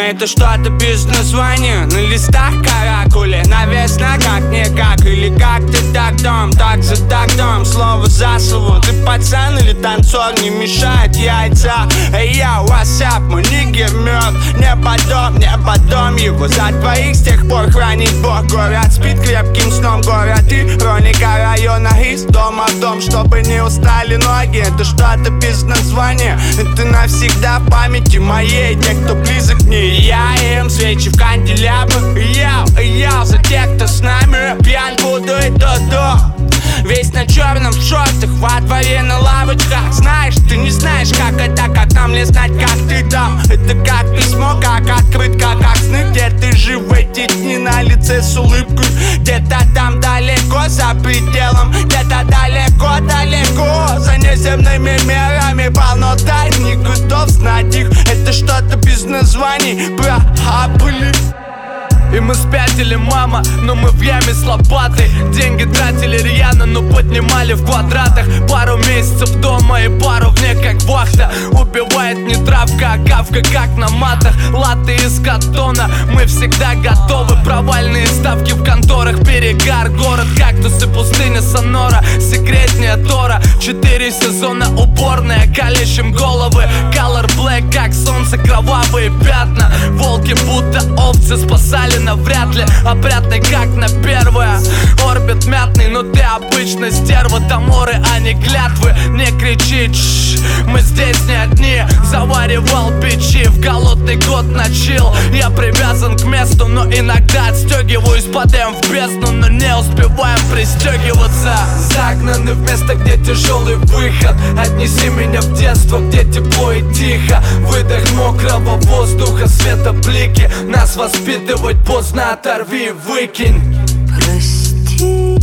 Это что-то без названия, на листах каракули, навесно как-никак. Или как ты так дом, так за тактом, слово за слово. Ты пацан или танцор, не мешает яйца. Эй, я, what's мой нигер мертв. Не потом его за двоих с тех пор хранит Бог. Город спит крепким сном, город ироника района из дома в дом, чтобы не устали ноги. Это что-то без названия, это навсегда в памяти моей. Те, кто близок мне, я им свечи в канделябр. Я за тех, кто с нами пьян буду и до. Весь на черном в шортах, во дворе на лавочках. Знаешь, ты не знаешь, как это, как нам не знать, как ты там. Это как письмо, как открытка, как сны. Где ты жив в эти дни, на лице с улыбкой. Где-то там далеко, за пределом. Где-то далеко, за неземными мерами. Полно тайн, не готов знать их. Это что-то без названий, были. И мы спятили, мама, но мы в яме с лопатой. Деньги тратили рьяно, но поднимали в квадратах. Пару месяцев дома и пару вне как вахта. Убивает не травка, а кавка как на матах. Латте из картона, мы всегда готовы. Провальные ставки в конторах, перегар. Город, кактусы, пустыня, Сонора. Секретнее Тора, 4 сезона уборная. Калечим головы, color black, как солнце, кровавые пятна. Волки будто овцы спасали навряд ли, опрятный как на первое. Орбит мятный, но ты обычно стерва. Таморы, а не клятвы. Не кричи, мы здесь не одни. Заваривал печи в голодный год начал. Я привязан к месту, но иногда отстегиваюсь. Падаем в бездну, но не успеваем пристегиваться. Загнаны в место, где тяжелый выход. Отнеси меня в детство, где тепло и тихо. Выдох мокрого воздуха, светоблики. Нас воспитывать поздно, оторви, выкинь. Прости.